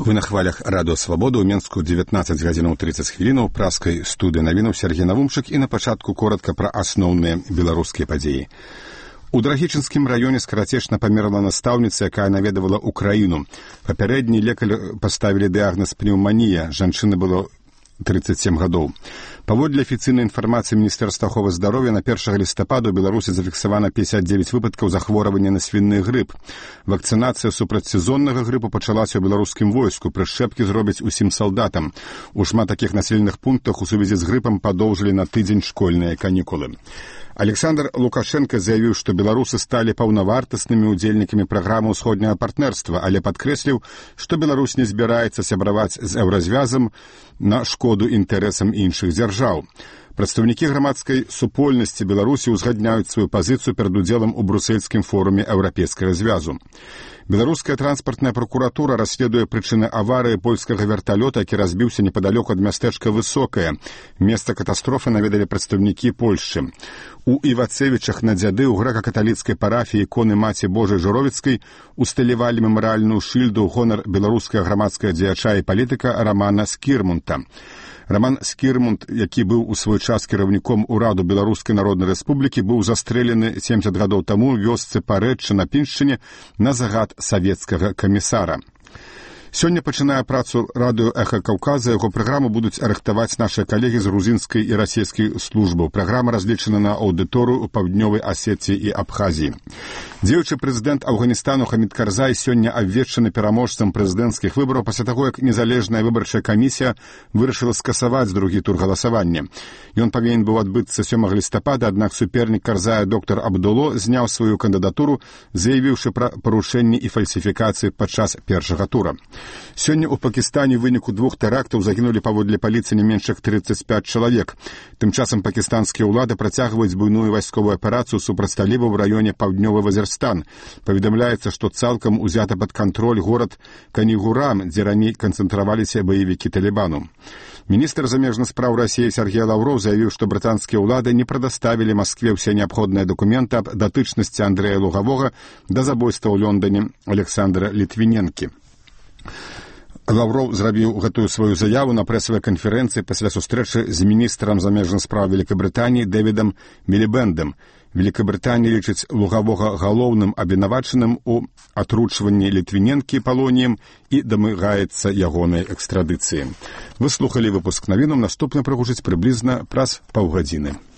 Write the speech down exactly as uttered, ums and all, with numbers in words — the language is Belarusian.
Вы на хвалях радыё Свабода ў Менску дзевятнаццаць гадзінаў трыццаць хвілінаў праскай студыі навінаў Сергей Навумчык і на пачатку коротка пра асноўныя беларускія падзеі. У Драгічынскім раёне скарацечна памерла настаўніца, якая наведавала ўкраіну. Папярэдні лекар паставілі дыягназ пнеўманія. Жанчыны было трыццаць сем гадоў. Паводле афіцыйнай інфармацыі Міністэрства аховы здароўя на першага лістапада ў Беларусі зафіксавана пяцьдзесят дзевяць выпадкаў захворвання на свіны грып. Вакцынацыя супраць сезоннага грыпу пачалася ў беларускім войску. Прышчэпкі зробяць усім салдатам. У шмат такіх населеных пунктах у сувязі з грыпам падоўжылі на тыдзень школьныя канікулы. Александр Лукашенко заявіў, што беларусы сталі паўнавартаснымі ўдзельнікамі праграмы ўсходняга партнерства, але падкрэсліў, што Беларусь не збіраецца сябраваць з еўразвязам на шкоду інтарэсам іншых дзяржаў. Прадстаўнікі грамадскай супольнасці Беларусі ўзгадняюць сваю пазіцыю перад удзелам у брусельскім форуме еўрапейскага звязу. Беларуская транспартная прокуратура расследуе прычыны аварыі польскага верталёта, які разбіўся непадалёку ад мястэчка Высокае. Месца катастрофы наведалі прадстаўнікі Польшчы. У Івацевічах на дзяды ў грэка-каталіцкай парафіі іконы Маці Божай Журовіцкай усталявалі мемарыяльную шыльду ў гонар беларускага грамадскага дзеяча і палітыка Рамана Скірмунта. Раман Скірмунт, які быў у свой час кіраўніком ураду Беларускай Народнай Рэспублікі, быў застрэлены сямдзесят гадоў таму ў вёсцы Парэчча на Піншчыне на загад савецкага камісара. Сёння пачынае працу радыё «Эха Каўказа». Яго праграму будуць рыхтаваць нашы калегі з грузінскай і расійскай службаў. Праграма разлічана на аўдыторыю ў паўднёвай Асетіі і Абхазіі. Дзеючы прэзідэнт Афганістану Хамід Карзай сёння абвешчаны пераможцам прэзідэнцкіх выбараў пасля таго, як незалежная выбарчая камісія вырашыла скасаваць другі тур галасавання. Ён павінен быў адбыцца сёмага лістапада, аднак супернік Карзая доктар Абдуло зняў сваю кандыдатуру, заявіўшы пра парушэнні і фальсіфікацыі падчас першага тура. Сёння ў Пакістане ў выніку двух тэрактаў загінулі паводле паліцыі не менш як трыццаць пяць чалавек. Тым часам пакістанскія ўлады працягваюць буйную вайсковую аперацыю супраць талібаў у раёне паўднёвы Вазірстан. Паведамляецца, што цалкам узята пад кантроль горад Канігурам, дзе раней канцэнтраваліся баевікі Талібану. Міністр замежных спраў Расіі Сергей Лаўроў заявіў, што брытанскія ўлады не прадаставілі Маскве ўсе неабходныя дакументы аб датычнасці Андрэя Лугавога да забойства ў Лондоне Александра Літвіненкі. Лаўроў зрабіў гэтую сваю заяву на прэсавай канферэнцыі пасля сустрэчы з міністрам замежных спраў Великабрытаніі Дэвідам Мілібэндам. Великабрытанія лічыць Лугавога галоўным абвінавачаным у атручванні Літвіненкі палоніем і дамагаецца ягонай экстрадыцыі. Вы слухалі выпуск навінаў, наступны прагучыць прыблізна праз паўгадзіны.